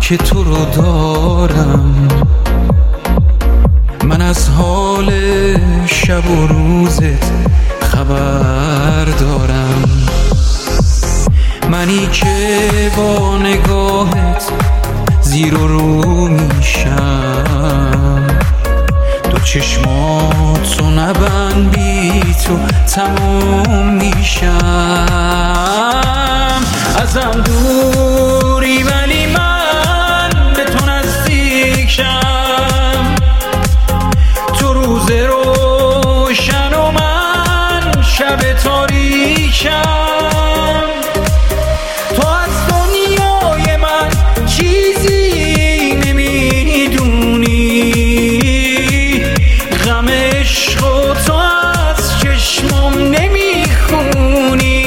که تو رو دارم، من از حال شب و روزت خبر دارم. منی که با نگاهت زیر و رو میشم، تو چشماتو نبند بی تو تموم میشم. ازم دوری ولی من به تو نزدیکشم، تو روز روشن و من شب تاریکم. تو از دنیای من چیزی نمیدونی، غم عشق و تو از چشمم نمیخونی.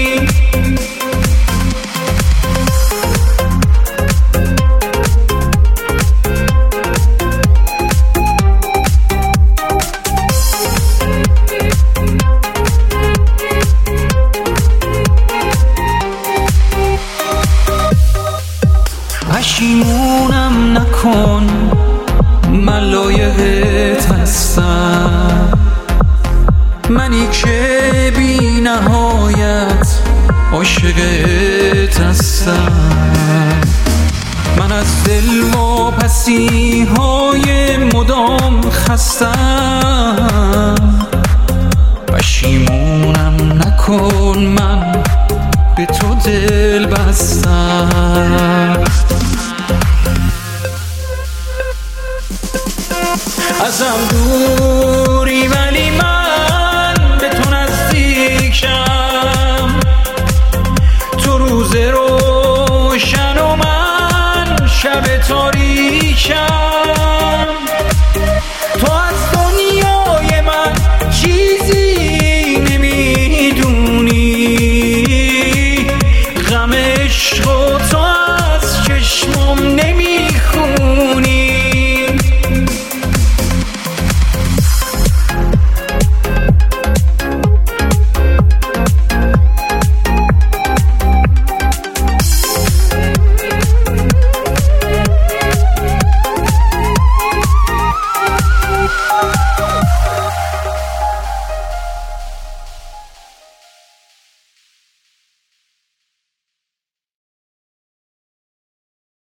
پشیمونم نکن، من لایقت هستم، منی که بی نهایت عاشقت هستم. من از دل واپسی های مدام خستم، پشیمونم